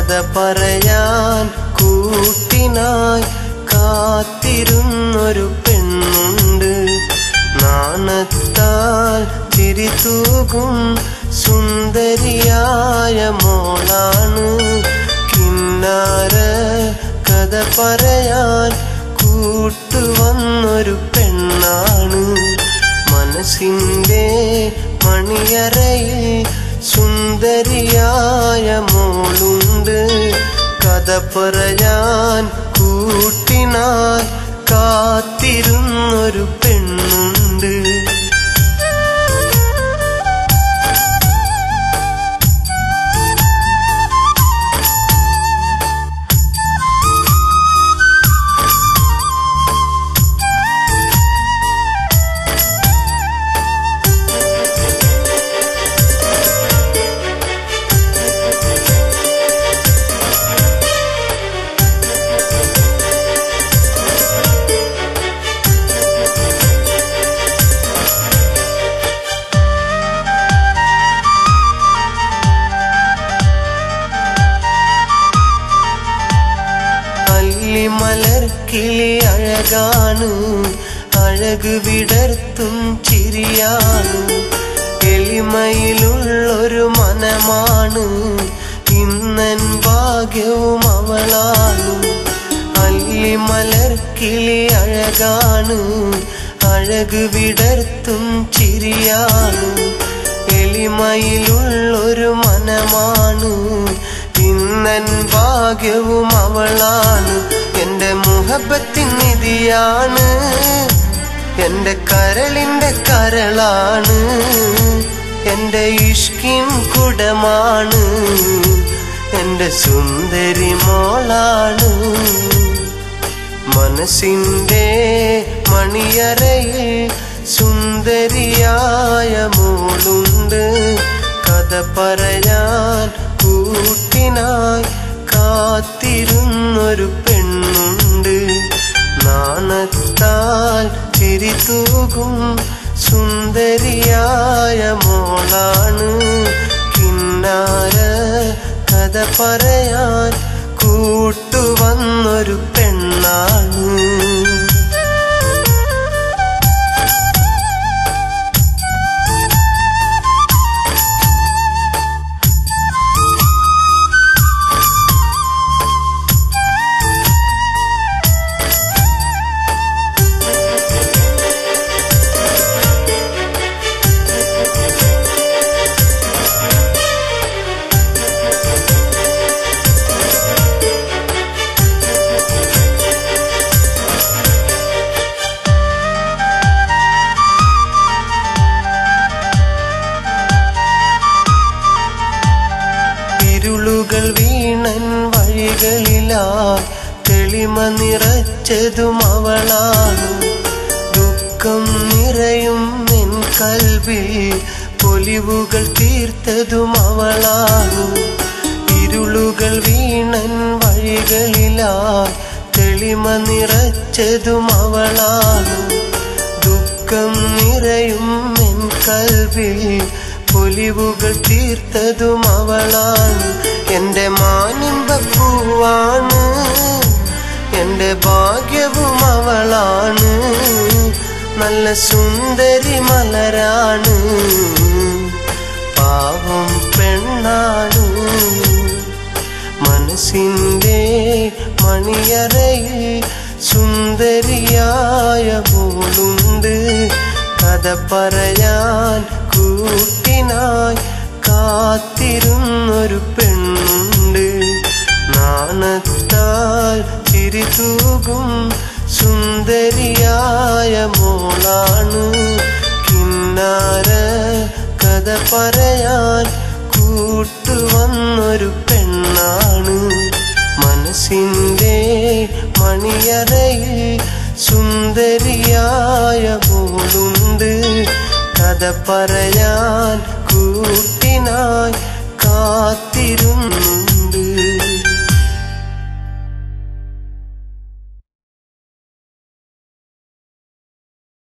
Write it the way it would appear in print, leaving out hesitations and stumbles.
കഥ പറയാൻ കൂട്ടിനായി കാത്തിരുന്നൊരു പെണ്ണുണ്ട്. നാണത്താൽ ചിരിതൂകും സുന്ദരിയായ മോളാണ്. കിന്നാര കഥ പറയാൻ കൂട്ടുവന്നൊരു പെണ്ണാണ്. മനസ്സിന്റെ മണിയറയിൽ സുന്ദരിയായ മോളുണ്ട്. കഥ പറയാൻ കൂട്ടിനായി കാത്തിരുന്നൊരു പെണ്ണുണ്ട്. മലർക്കിളി അഴകാണ്, അഴക് വിടർത്തും ചിരിയാണ്. എളിമയിലുള്ളൊരു മനമാണ്, ഇന്നൻ ഭാഗ്യവും അവളാണ്. അല്ലി മലർക്കിളി അഴകാണ്, അഴക് വിടർത്തും ചിരിയാണ്. എളിമയിലുള്ളൊരു മനമാണ്, ഇന്നൻ ഭാഗ്യവും അവളാണ്. എന്റെ മുഹബത്തിൻ നിധിയാണ്, എന്റെ കരളിന്റെ കരളാണ്. എന്റെ ഇഷ്കിൻ കുടമാണ്, എന്റെ സുന്ദരി മോളാണ്. മനസ്സിന്റെ മണിയറയിൽ സുന്ദരിയായ മോളുണ്ട്. കഥ പറയാൻ കൂട്ടിനായി കാത്തിരുന്നൊരു പെണ്ണുണ്ട്. നാണത്താൽ ചിരിതൂകും സുന്ദരിയായ മോളാണ്. കിന്നാര കഥ പറയാൻ കൂട്ടുവന്നൊരു പെണ്ണാണ്. ഇരുളുകൾ വീണൻ വഴികളിലായി തെളിമ നിറച്ചതും അവളാണ്. ദുഃഖം നിറയും എൻ കൽവിൽ പൊലിവുകൾ തീർത്തതും അവളാണ്. ഇരുളുകൾ വീണൻ വഴികളിലായി തെളിമ നിറച്ചതും അവളാണ്. ദുഃഖം നിറയും എൻ കൽവിൽ പൊലിവുകൾ തീർത്തതും അവളാണ്. എന്റെ മാനിമ്പപ്പൂവാണ്, എന്റെ ഭാഗ്യവും അവളാണ്. നല്ല സുന്ദരി മലരാണ്, പാവം പെണ്ണാണ്. മനസ്സിന്റെ മണിയറയിൽ സുന്ദരിയായ മോളുണ്ട്. കഥ പറയാൻ കൂട്ടിനായി കാത്തിരുന്നൊരു പെണ്ണുണ്ട്. നാണത്താൽ ചിരിതൂകും സുന്ദരിയായ മോളാണ്. കിന്നാര കഥ പറയാൻ കൂട്ടുവന്നൊരു പെണ്ണാണ്. മനസ്സിന്റെ മണിയറയിൽ സുന്ദരിയായ മോളുണ്ട്. കഥ പറയാൻ കൂട്ടിനായി കാത്തിരുന്നു.